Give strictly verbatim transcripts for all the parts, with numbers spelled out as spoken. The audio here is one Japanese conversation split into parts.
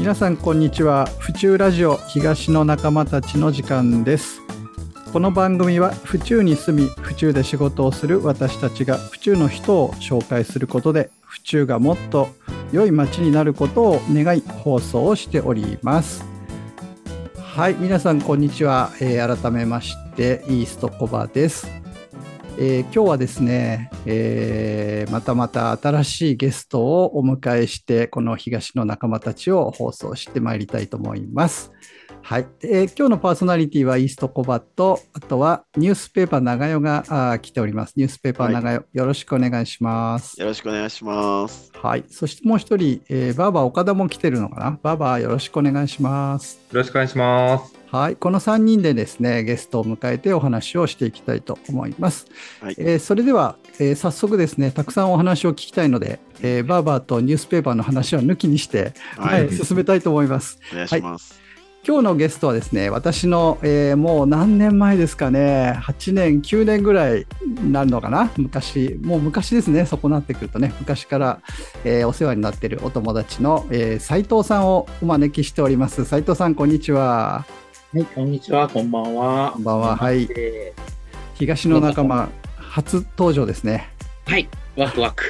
皆さんこんにちは。府中ラジオ東の仲間たちの時間です。この番組は府中に住み府中で仕事をする私たちが府中の人を紹介することで府中がもっと良い街になることを願い放送をしております。はい、皆さんこんにちは。えー、改めましてイーストコバです。えー、今日はですね、えー、またまた新しいゲストをお迎えしてこの東の仲間たちを放送してまいりたいと思います。はい、えー、今日のパーソナリティはイーストコバと、あとはニュースペーパー長代が来ております。ニュースペーパー長代、はい、よろしくお願いします。 よろしくお願いします。 はい、そしてもう一人、えー、バーバー岡田も来てるのかな。バーバーよろしくお願いします。 よろしくお願いします。 はい、このさんにんでですね、ゲストを迎えてお話をしていきたいと思います。はい、えー、それでは、えー、早速ですね、たくさんお話を聞きたいので、えー、バーバーとニュースペーパーの話は抜きにして前へ進めたいと思います。 お願いします。 はい、今日のゲストはですね、私の、えー、もう何年前ですかね、はちねん、きゅうねんぐらいになるのかな、昔、もう昔ですね、そこなってくるとね、昔から、えー、お世話になっているお友達の、えー、斉藤さんをお招きしております。斉藤さん、こんにちは。 はい、こんにちは、こんばんは。 こんばんは。はい。東の仲間、初登場ですね。 はい、ワクワク。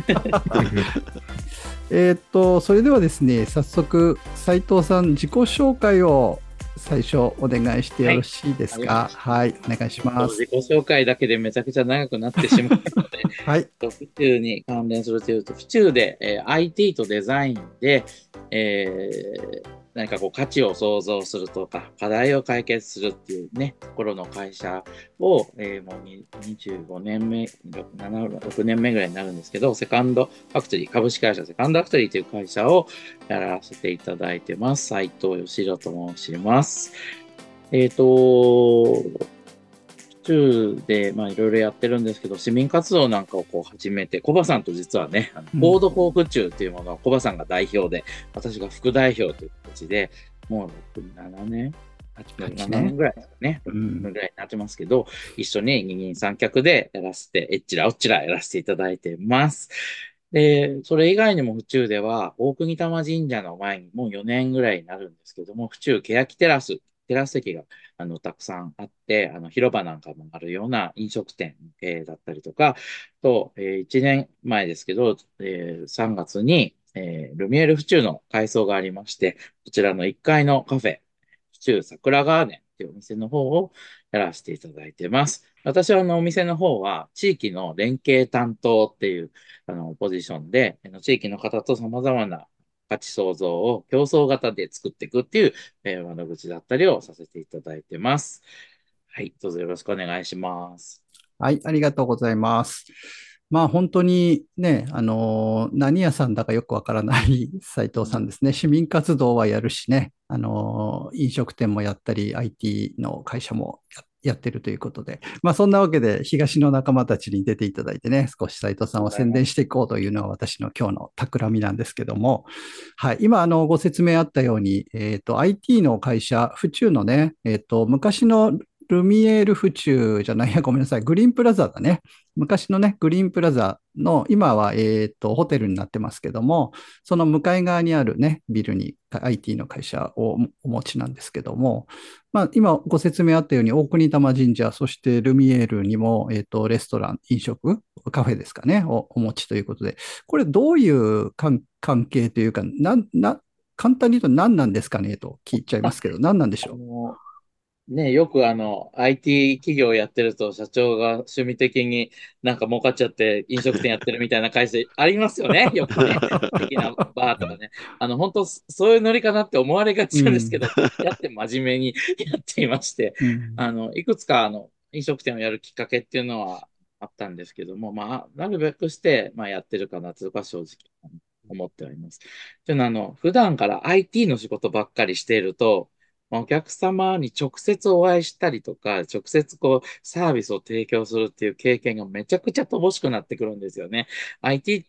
えっと、それではですね、早速、斉藤さん、自己紹介を最初お願いしてよろしいですか。はい、はい、お願いします。 自己紹介だけでめちゃくちゃ長くなってしまうので、 はい、 府中に関連するというと、府中で、えー、アイティー とデザインで、えー何かこう価値を創造するとか課題を解決するっていうねところの会社を、えー、もうにじゅうごねんめろくねんめぐらいになるんですけど、セカンドファクトリー株式会社セカンドファクトリーという会社をやらせていただいてます。斉藤義弘と申します。えっ、ー、と府中でまあいろいろやってるんですけど、市民活動なんかをこう始めて、コバさんと実はね、コードフォー府中というものをコバさんが代表で、私が副代表という形で、もうろく、ななねん、はちねん、ななねんぐらいですかね、ろくねんぐらいになってますけど、一緒に二人三脚でやらせて、えっちらおっちらやらせていただいてます。で、それ以外にも府中では、大国玉神社の前にもうよねんぐらいになるんですけども、府中欅テラス、テラス席があのたくさんあって、あの広場なんかもあるような飲食店、えー、だったりとか、と、えー、いちねんまえですけど、えー、さんがつに、えー、ルミエール府中の改装がありまして、こちらのいっかいのカフェ、府中桜ガーデンというお店の方をやらせていただいてます。私はあのお店の方は地域の連携担当っていうあのポジションで、地域の方と様々な価値創造を競争型で作っていくっていう、えー、窓口だったりをさせていただいてます。はい、どうぞよろしくお願いします。 はい、ありがとうございます。まあ本当にね、あのー、何屋さんだかよくわからない斉藤さんですね。市民活動はやるしね、あのー、飲食店もやったり、アイティー の会社もややってるということで、まあそんなわけで東の仲間たちに出ていただいてね、少し斉藤さんを宣伝していこうというのが私の今日の企みなんですけども、はい、今あのご説明あったように、えっと、アイティー の会社、府中のね、えっと、昔のルミエール府中じゃないや、ごめんなさい、グリーンプラザだね。昔のね、グリーンプラザの、今は、えっと、ホテルになってますけども、その向かい側にあるね、ビルに アイティー の会社をお持ちなんですけども、まあ、今ご説明あったように、大国玉神社、そしてルミエールにも、えっと、レストラン、飲食、カフェですかね、をお持ちということで、これどういう関係というか、な、な、簡単に言うと何なんですかねと聞いちゃいますけど、何なんでしょう。 ね、よくあの、アイティー 企業やってると社長が趣味的になんか儲かっちゃって飲食店やってるみたいな会社ありますよね。よくね。素敵なバーとかね。あの、本当そういうノリかなって思われがちなんですけど、うん、やって真面目にやっていまして、うん、あの、いくつかあの、飲食店をやるきっかけっていうのはあったんですけども、まあ、なるべくして、まあ、やってるかなとか正直思っております。というのは、あの、普段から アイティー の仕事ばっかりしていると、お客様に直接お会いしたりとか、直接こうサービスを提供するっていう経験がめちゃくちゃ乏しくなってくるんですよね。アイティー って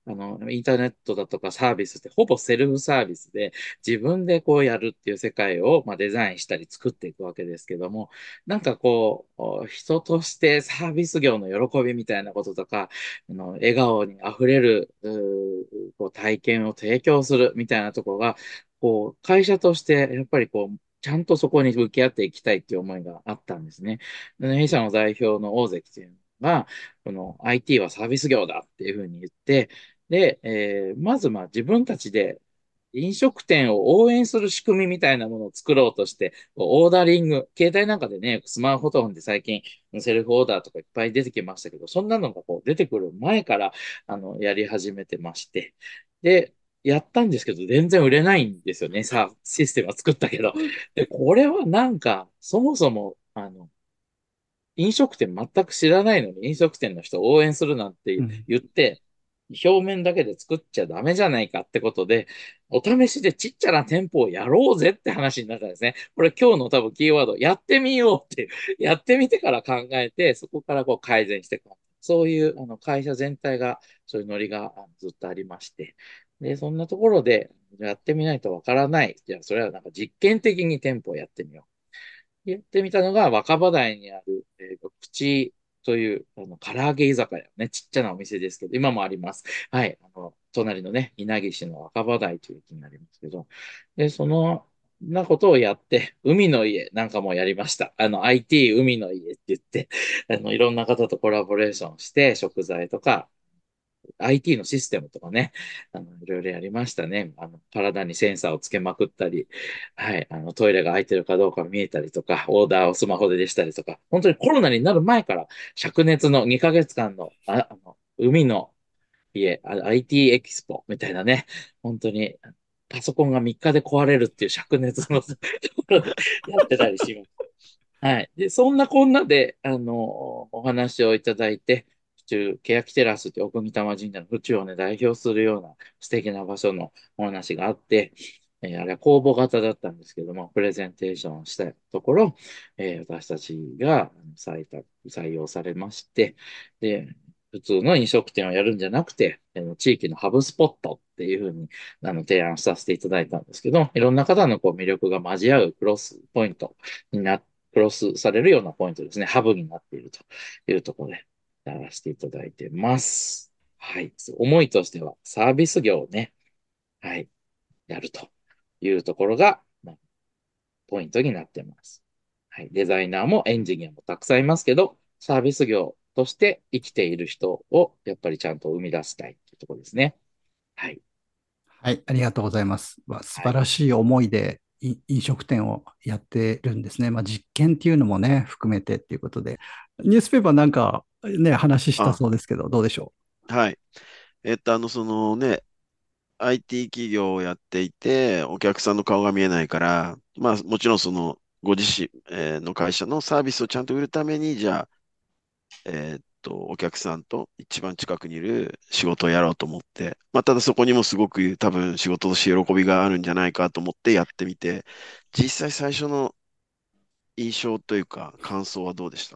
あの、インターネットだとかサービスってほぼセルフサービスで自分でこうやるっていう世界を、まあ、デザインしたり作っていくわけですけども、なんかこう、人としてサービス業の喜びみたいなこととか、あの笑顔に溢れる、うーこう体験を提供するみたいなところが、こう、会社としてやっぱりこう、ちゃんとそこに向き合っていきたいっていう思いがあったんですね。で弊社の代表の大関というのが、この アイティー はサービス業だっていうふうに言って、で、えーまずまあ自分たちで飲食店を応援する仕組みみたいなものを作ろうとして、オーダリング、携帯なんかでね、スマートフォンで最近セルフオーダーとかいっぱい出てきましたけど、そんなのがこう出てくる前から、あの、やり始めてまして、で、やったんですけど、全然売れないんですよね。さあ、システムは作ったけど。で、これはなんか、そもそも、あの、飲食店全く知らないのに飲食店の人を応援するなんてうん。 言って、表面だけで作っちゃダメじゃないかってことで、お試しでちっちゃな店舗をやろうぜって話になったんですね。これ今日の多分キーワード、やってみようっていう、やってみてから考えて、そこからこう改善していく。そういうあの会社全体が、そういうノリがあのずっとありまして。で、そんなところで、やってみないとわからない。じゃあ、それはなんか実験的に店舗をやってみよう。やってみたのが若葉台にある、えー、口という、あの、唐揚げ居酒屋ね、ちっちゃなお店ですけど、今もあります。はい。あの、隣のね、稲城市の若葉台という駅になりますけど、で、その、なことをやって、海の家なんかもやりました。あの、アイティー 海の家って言って、あの、いろんな方とコラボレーションして、食材とか、アイティー のシステムとかね、あの、いろいろやりましたね。あの、体にセンサーをつけまくったり、はい、あの、トイレが空いてるかどうか見えたりとか、オーダーをスマホででしたりとか、本当にコロナになる前から、灼熱のにかげつかんの、あ、あの、海の家、あ アイティー エキスポみたいなね、本当に、パソコンがみっかで壊れるっていう灼熱のところでやってたりします。はい。で、そんなこんなで、あの、お話をいただいて、府中、欅テラスって奥御霊神社の府中をね、代表するような素敵な場所のお話があって、えーあれは公募型だったんですけども、プレゼンテーションしたところ、えー私たちが採択、採用されまして、で、普通の飲食店をやるんじゃなくて、あの地域のハブスポットっていうふうにあの提案させていただいたんですけど、いろんな方のこう魅力が交わうクロスポイントになって、クロスされるようなポイントですね。ハブになっているというところでやらせていただいてます。はい。思いとしてはサービス業をね、はい、やるというところが、まあ、ポイントになってます。はい。デザイナーもエンジニアもたくさんいますけど、サービス業として生きている人をやっぱりちゃんと生み出したいというところですね。はい。 はい、ありがとうございます。まあ、素はい。 晴らしい思いでい飲食店をやってるんですね。まあ、実験っていうのもね、含めてっていうことで。ニュースペーパーなんかね、話したあ、 そうですけど、どうでしょはい。えっと、あの、そのね、アイティー 企業をやっていて、お客さんの顔が見えないから、まあ、もちろんその、ご自身、えーの会社のサービスをちゃんと売るために、じゃあ、えーっと、お客さんと一番近くにいる仕事をやろうと思って、まあ、ただそこにもすごく多分仕事として喜びがあるんじゃないかと思ってやってみて、実際最初の印象というか、感想はどうでした？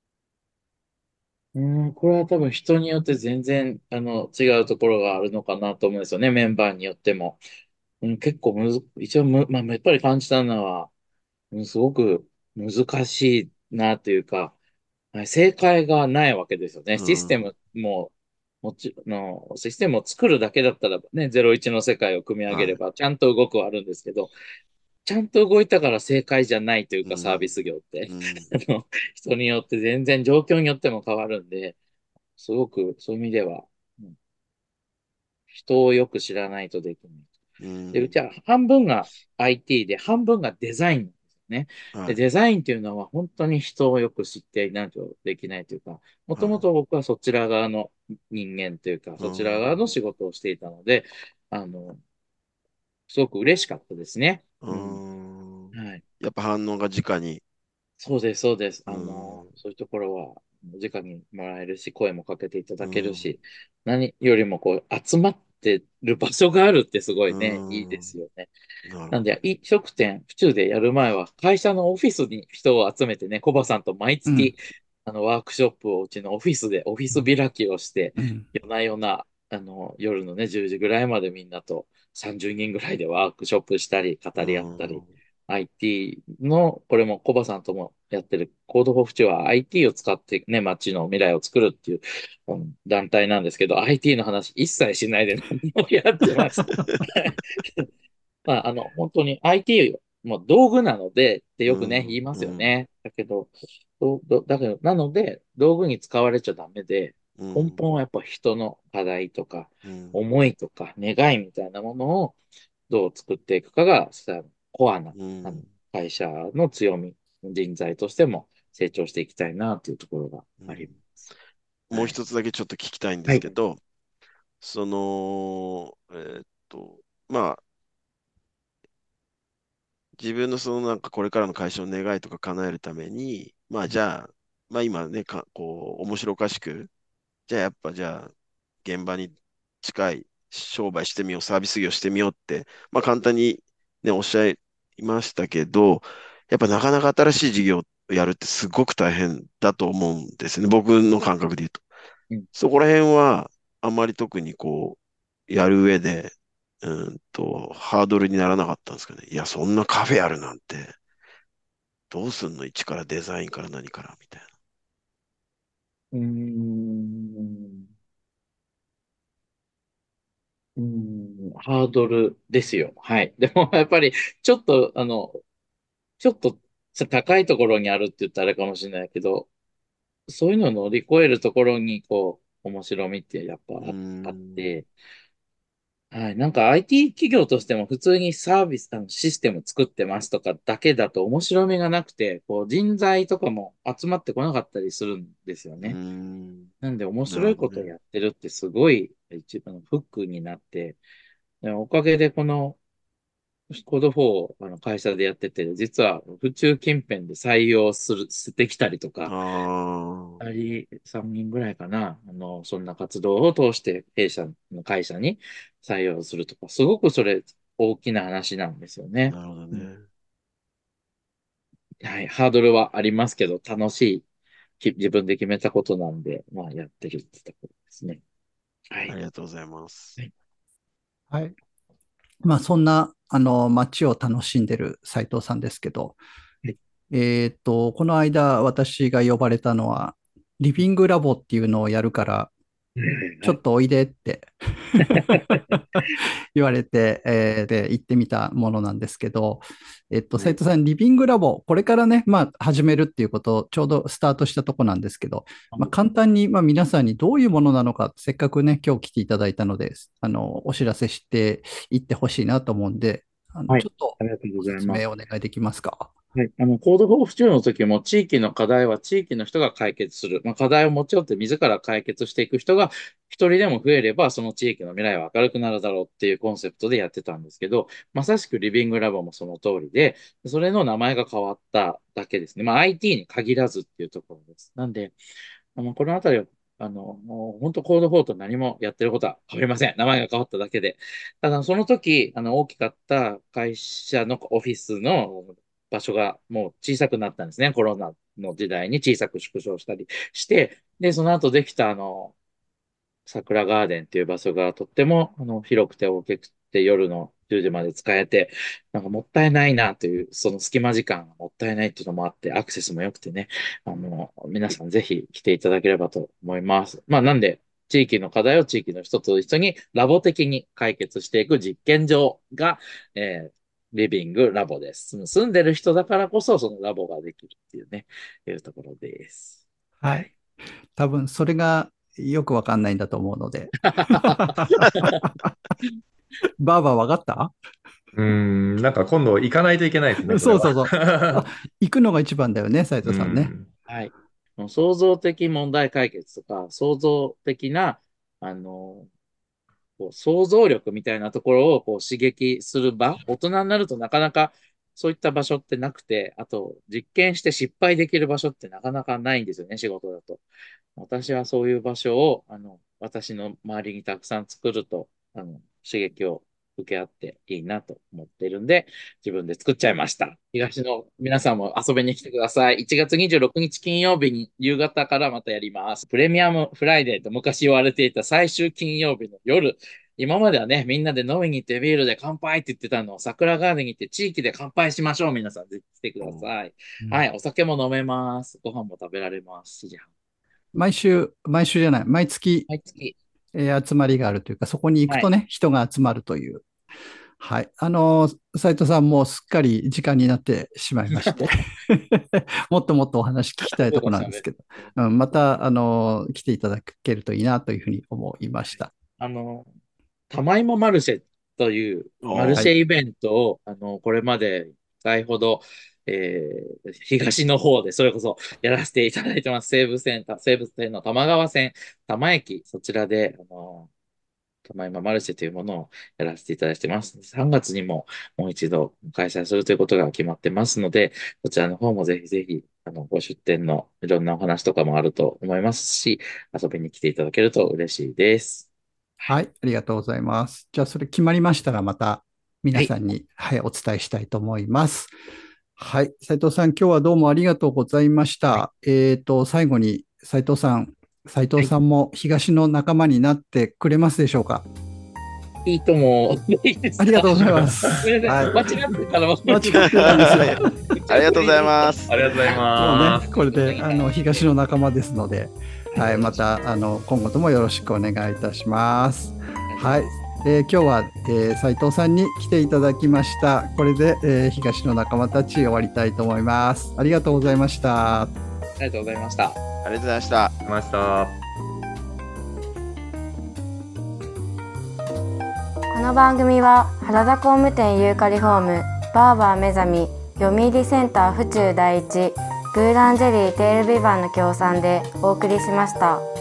うん、これは多分人によって全然あの違うところがあるのかなと思うんですよね、メンバーによっても。うん、結構むず、一応む、まあ、やっぱり感じたのは、うんすごく難しいなというか、はい正解がないわけですよね。 うん、 システムも、もちの、システムを作るだけだったらね、ゼロイチの世界を組み上げはい。 れば、ちゃんと動くはあるんですけど、ちゃんと動いたから正解じゃないというか、サービうん、 ス業って。 うん、 あの人によって全然状況によっても変わるんで、すごくそういう意味では、うん人をよく知らないとできない。で、ううん、 ちは半分が アイティー で半分がデザインなんですよね。で、 はい、 デザインっていうのは本当に人をよく知っていないとできないというか、もともはい。 と僕はそちら側の人間というか、 うそちら側のん、 仕事をしていたので、あの、すごく嬉しかったですね。 ううん。 ーん。 はい。 やっぱ反応が直に。 そうです、そうです。 うあの、 ん、 そういうところは、直にもらえるし、声もかけていたうだけるん、 し、何よりもこう、集まってる場所があるってすごういね、いいですん。 よね。 なるほど。 なんで、飲食店、府中でやる前は、会社のオフィスに人を集めてね、コバさんと毎う。うん。 月、あの、ワークショップをうちのオフィスで、オフィス開きをして、 うん。 夜な夜な、 あの、夜のね、じゅうじぐらいまでみんなとさんじゅうにんぐらいでワークショップしたり、語うり合ったり、 ん。 アイティー の、これもコバさんともやってるコードフォーフチュは アイティー を使ってね、街の未来を作るっていう、うん、団体なんですけど、アイティー の話一切しないで何もやってました。まあ、あの、本当に アイティー も道具なのでってうよくね、言いん。 ますうん。 よね。だけど、どどだけど、なので、道具に使われちゃダメで、根うん。 本はやっぱ人の課題とか、 うん。 思いとか、願いみたいなものをどう作っていくかが、さコアな、あのうん。 会社の強み、人材としても成長していきたいなというところがありまうん。 す。 もうはい。 一つだけちょっと聞きたいんではい。 すけど、その、えーっと、まあ、自分のそのなんかこれからの会社の願いとか叶えるために、まあじゃあ、まあ今ね、か、こう、面白おかしく、じゃあやっぱじゃあ、現場に近い商売してみよう、サービス業してみようって、まあ簡単にね、おっしゃいましたけど、やっぱなかなか新しい事業をやるってすごく大変だと思うんですね。僕の感覚で言うと。 うん。 そこら辺は、あまり特にこう、やる上で、うーんと、ハードルにならなかったんですかね。いや、そんなカフェあるなんて、どうすんの一からデザインから何からみたいうーん。うーん。ハードルですよ。はい。でも、やっぱり、ちょっと、あの、ちょっと高いところにあるって言ったらあれかもしれないけど、そういうのを乗り越えるところに、こう、面白みってやっぱな。うーあ、あっん。 て、はい。なんか アイティー 企業としても普通にサービス、あのシステム作ってますとかだけだと面白みがなくて、こう人材とかも集まってこなかったりするんですようーね。 ん。 なんで面なるほどね。 白いことをやってるってすごい一番フックになって、でおかげでこのコードフォーをあの会社でやってて、実は府中近辺で採用する、してきたりとか、 ああ。 あり、さんにんぐらいかな。あの、そんな活動を通して弊社の会社に採用するとか、すごくそれ大きな話なんですよね。 なるほどうん。 ね。 はい、ハードルはありますけど、楽しい、き自分で決めたことなんで、まあ、やってるってところですね。はい。 ありがとうございます。 はい。 はい。まあ、そんな、あの、街を楽しんでる斉藤さんですけど、 はい。 えっと、この間私が呼ばれたのは、リビングラボっていうのをやるから、ちょはい。 っとおいでって言われて、えーで、行ってみたものなんですけど、えっと、 はい。 斉藤さん、リビングラボ、これからね、まあ、始めるっていうことを、ちょうどスタートしたとこなんですけど、まあ、簡単に、まあ、皆さんにどういうものなのか、せっかくね、今日来ていただいたので、あの、お知らせしていってほしいなと思うんで、あの、 はい。 ちょっとありがとうごご説ざいます。 明お願いできますか。 はい。あの、コードフォー不中の時も地域の課題は地域の人が解決する。まあ、課題を持ち寄って自ら解決していく人が一人でも増えれば、その地域の未来は明るくなるだろうっていうコンセプトでやってたんですけど、まさしくリビングラボもその通りで、それの名前が変わっただけですね。まあ、アイティー に限らずっていうところです。なんで、あの、このあたりは、あの、もう本当コードフォーと何もやってることは変わりません。名前が変わっただけで。ただ、その時、あの、大きかった会社のオフィスの場所がもう小さくなったんですね。コロナの時代に小さく縮小したりして、で、その後できた、あの、桜ガーデンっていう場所がとってもあの広くて大きくて夜のじゅうじまで使えて、なんかもったいないなという、その隙間時間がもったいないっていうのもあって、アクセスも良くてね、あの、皆さんぜひ来ていただければと思います。まあなんで、地域の課題を地域の人と一緒にラボ的に解決していく実験場が、えーリビングラボです。住んでる人だからこそ、そのラボができるっていうね、いうところです。 はい。 はい。 多分、それがよくわかんないんだと思うので。バーバーわかった？ うーん、なんか今度行かないといけないですね、それそうそうそう。あ、 は。 行くのが一番だよね、斉う藤さんね。 ん。 はい。創造的問題解決とか、創造的な、あの、こう想像力みたいなところをこう刺激する場、大人になるとなかなかそういった場所ってなくて、あと実験して失敗できる場所ってなかなかないんですよね、仕事だと。私はそういう場所を、あの、私の周りにたくさん作ると、あの、刺激を受け合っていいなと思ってるんで、自分で作っちゃいました。東の皆さんも遊びに来てください。いちがつにじゅうろくにち金曜日に夕方からまたやります。プレミアムフライデーと昔言われていた最終金曜日の夜。今まではね、みんなで飲みに行ってビールで乾杯って言ってたのを桜ガーデンに行って地域で乾杯しましょう。皆さんぜひ来てください。 うんはい、お酒も飲めます。ご飯も食べられます。しちじはん。 毎週、毎週じゃない、毎月、 毎月。 えー集まりがあるというか、そこに行くとね、人が集まるという。はい。あの、斉藤さんもすっかり時間になってしまいまして、もっともっとお話聞きたいところなんですけど、うん、また、あの、来ていただけるといいなというふうに思いました。 あの、玉芋マルシェというマルシェイベントを、あの、これまでいっかいほど、えー東の方でそれこそやらせていただいてます。西武線、西武線の玉川線、多摩駅、そちらで、あの、玉今マルシェというものをやらせていただいてます。さんがつにももう一度開催するということが決まってますので、そちらの方もぜひぜひ、あの、ご出店のいろんなお話とかもあると思いますし、遊びに来ていただけると嬉しいです。 はい、ありがとうございます。じゃあ、それ決まりましたら、また皆さんに、はい、はい、お伝えしたいと思います。はい、斉藤さん、今日はどうもありがとうございました。はい、えっと、最後に斉藤さん、斉藤さんも東の仲間になってくれますでしょうか？ いいとも。いいですか？ ありがとうございます。 はい、間違ってたら間違ってたんですよ。 ありがとうございます。 ありがとうございます。 もうね、これであの東の仲間ですので、はい、またあの今後ともよろしくお願いいたします。はい、えー、今日は、えー、斉藤さんに来ていただきました。これで、えー、東の仲間たち終わりたいと思います。ありがとうございました。 ありがとうございました。 ありがとうございました。 ました。 この番組は原田工務店ユーカリホーム、バーバー目覚み、読売センター府中第一、グーランジェリーテールビバンの協賛でお送りしました。